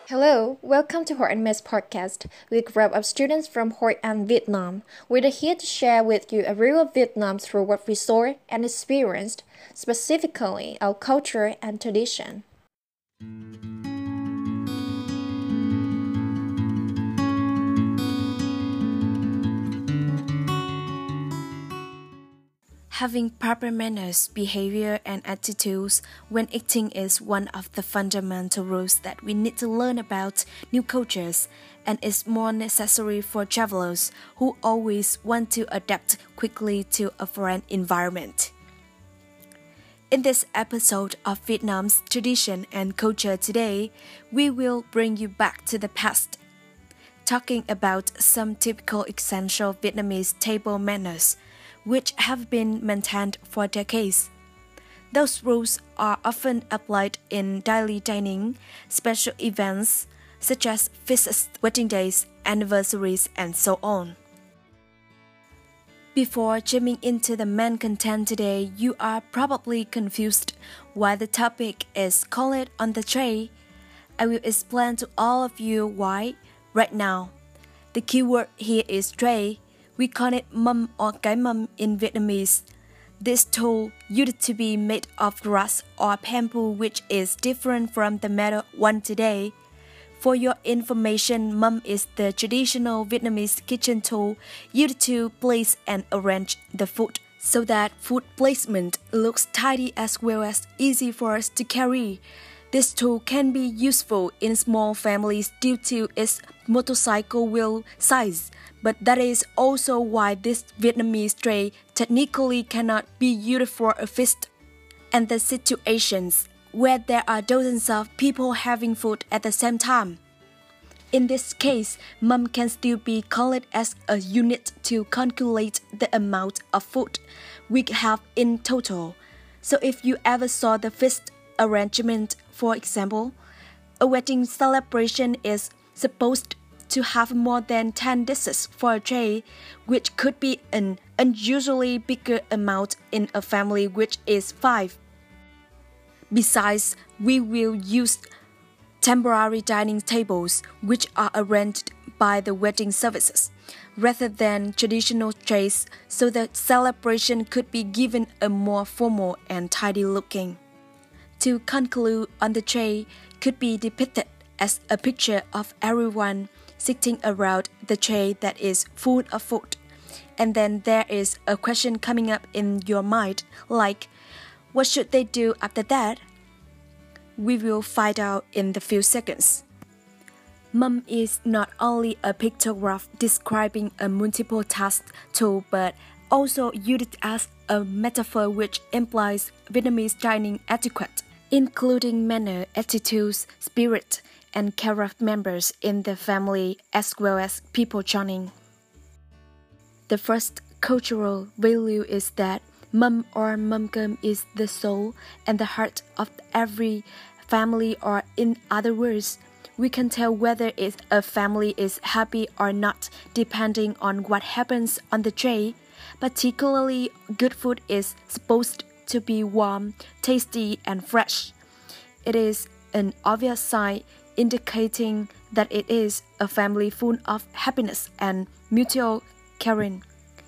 Hello, welcome to Hort and Mess podcast. We're a group of students from Hort and Vietnam. We're here to share with you a view of Vietnam through what we saw and experienced, specifically our culture and tradition. Having proper manners, behavior, and attitudes when eating is one of the fundamental rules that we need to learn about new cultures, and is more necessary for travelers who always want to adapt quickly to a foreign environment. In this episode of Vietnam's tradition and culture today, we will bring you back to the past, talking about some typical essential Vietnamese table manners which have been maintained for decades. Those rules are often applied in daily dining, special events such as feasts, wedding days, anniversaries, and so on. Before jumping into the main content today, you are probably confused why the topic is called on the tray. I will explain to all of you why right now. The keyword here is tray. We call it mâm or cái mâm in Vietnamese. This tool used to be made of grass or bamboo, which is different from the metal one today. For your information, mâm is the traditional Vietnamese kitchen tool used to place and arrange the food so that food placement looks tidy as well as easy for us to carry. This tool can be useful in small families due to its motorcycle wheel size, but that is also why this Vietnamese tray technically cannot be used for a feast. And the situations where there are dozens of people having food at the same time. In this case, mâm can still be called as a unit to calculate the amount of food we have in total. So if you ever saw the feast arrangement, for example, a wedding celebration is supposed to have more than 10 dishes for a tray, which could be an unusually bigger amount in a family which is 5. Besides, we will use temporary dining tables which are arranged by the wedding services, rather than traditional trays, so the celebration could be given a more formal and tidy looking. To conclude on the tray could be depicted as a picture of everyone sitting around the tray that is full of food. And then there is a question coming up in your mind like, what should they do after that? We will find out in the few seconds. Mâm is not only a pictograph describing a multiple task tool but also used as a metaphor which implies Vietnamese dining etiquette, including manner, attitudes, spirit, and care of members in the family as well as people joining. The first cultural value is that mâm or mâm cơm is the soul and the heart of every family, or in other words, we can tell whether a family is happy or not depending on what happens on the tray. Particularly, good food is supposed to be warm, tasty, and fresh. It is an obvious sign indicating that it is a family full of happiness and mutual caring.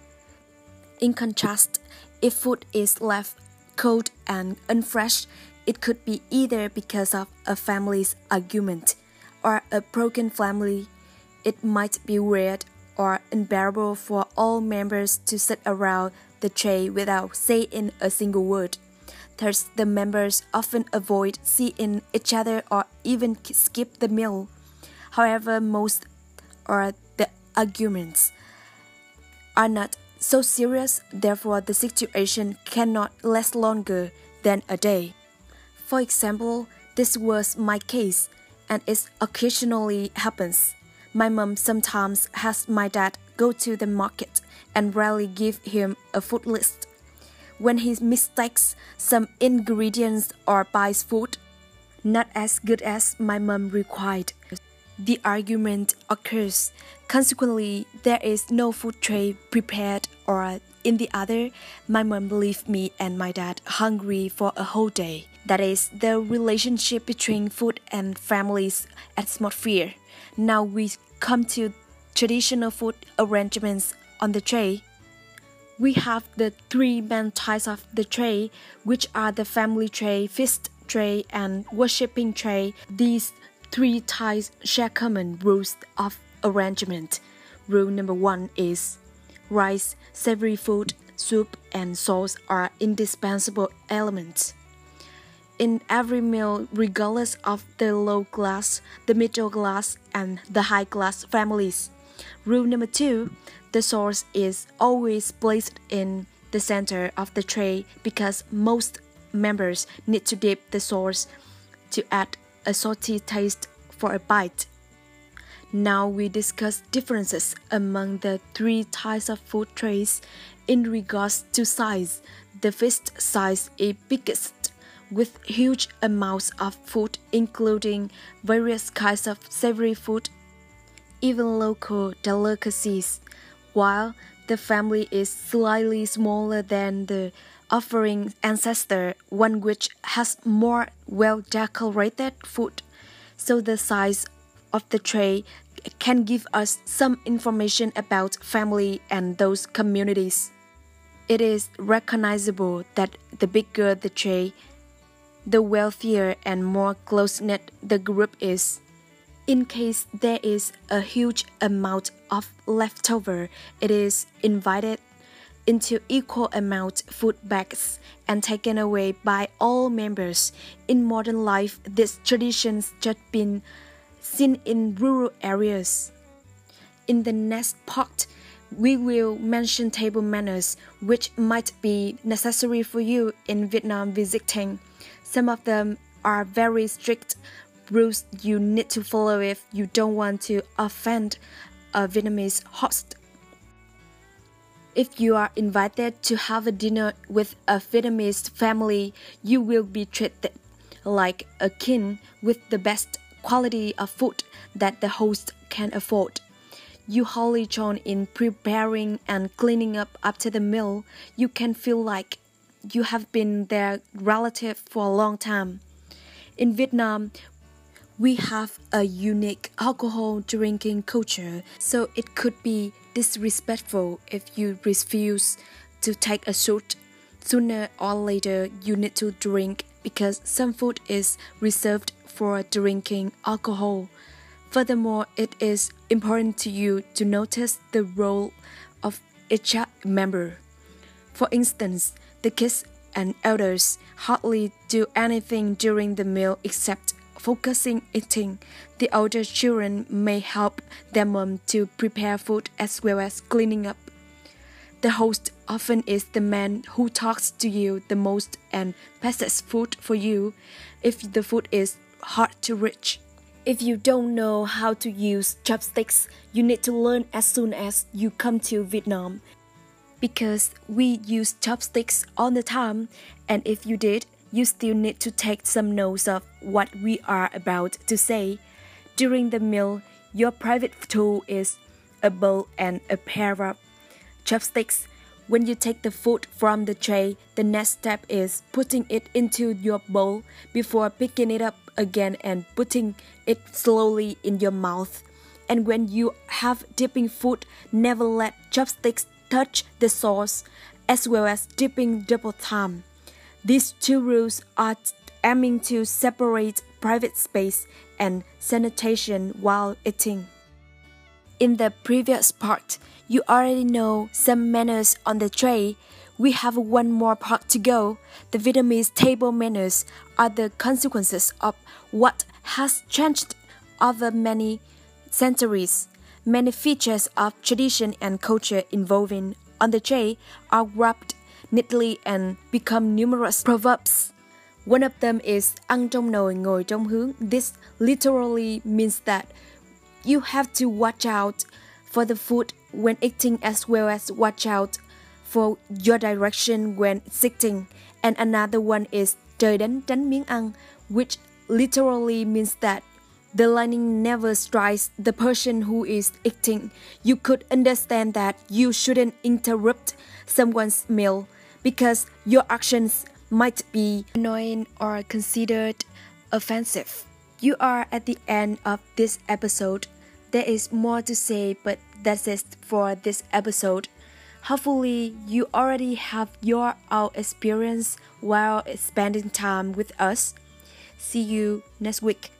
In contrast, if food is left cold and unfresh, it could be either because of a family's argument or a broken family. It might be weird or unbearable for all members to sit around the tray without saying a single word. Thus, the members often avoid seeing each other or even skip the meal. However, most or the arguments are not so serious, therefore the situation cannot last longer than a day. For example, this was my case, and it occasionally happens. My mom sometimes has my dad go to the market and rarely give him a food list. When he mistakes some ingredients or buys food not as good as my mom required, the argument occurs. Consequently, there is no food tray prepared or In the other, my mom left me and my dad hungry for a whole day. That is the relationship between food and family's atmosphere. Now we come to traditional food arrangements on the tray. We have the three main types of the tray, which are the family tray, feast tray, and worshipping tray. These three types share common rules of arrangement. Rule number 1 is rice, savory food, soup, and sauce are indispensable elements in every meal, regardless of the low class, the middle class, and the high class families. Rule number 2, the sauce is always placed in the center of the tray because most members need to dip the sauce to add a salty taste for a bite. Now we discuss differences among the three types of food trays in regards to size. The feast size is biggest, with huge amounts of food including various kinds of savory food, even local delicacies, while the family is slightly smaller than the offering ancestor, one which has more well-decorated food. So the size of the tray can give us some information about family and those communities. It is recognizable that the bigger the tray, the wealthier and more close-knit the group is. In case there is a huge amount of leftover, it is invited into equal amount food bags and taken away by all members. In modern life, these traditions just been seen in rural areas. In the next part, we will mention table manners, which might be necessary for you in Vietnam visiting. Some of them are very strict rules you need to follow if you don't want to offend a Vietnamese host. If you are invited to have a dinner with a Vietnamese family, you will be treated like a king with the best quality of food that the host can afford. You wholly join in preparing and cleaning up after the meal. You can feel like you have been their relative for a long time. In Vietnam, we have a unique alcohol drinking culture, so it could be disrespectful if you refuse to take a shot. Sooner or later, you need to drink because some food is reserved for drinking alcohol. Furthermore, it is important to you to notice the role of each member. For instance, the kids and elders hardly do anything during the meal except focusing eating. The older children may help their mom to prepare food as well as cleaning up. The host often is the man who talks to you the most and passes food for you if the food is hard to reach. If you don't know how to use chopsticks, you need to learn as soon as you come to Vietnam. Because we use chopsticks all the time, and if you did, you still need to take some notes of what we are about to say. During the meal, your private tool is a bowl and a pair of chopsticks. When you take the food from the tray, the next step is putting it into your bowl before picking it up again and putting it slowly in your mouth. And when you have dipping food, never let chopsticks touch the sauce, as well as dipping double time. These two rules are aiming to separate private space and sanitation while eating. In the previous part, you already know some manners on the tray. We have one more part to go. The Vietnamese table manners are the consequences of what has changed over many centuries. Many features of tradition and culture involving on the tray are wrapped neatly and become numerous proverbs. One of them is ăn trong nồi ngồi trong hướng. This literally means that you have to watch out for the food when eating as well as watch out for your direction when sitting. And another one is trời đánh tránh miếng ăn, which literally means that The lightning never strikes the person who is eating. You could understand that you shouldn't interrupt someone's meal because your actions might be annoying or considered offensive. You are at the end of this episode. There is more to say, but that's it for this episode. Hopefully, you already have your own experience while spending time with us. See you next week.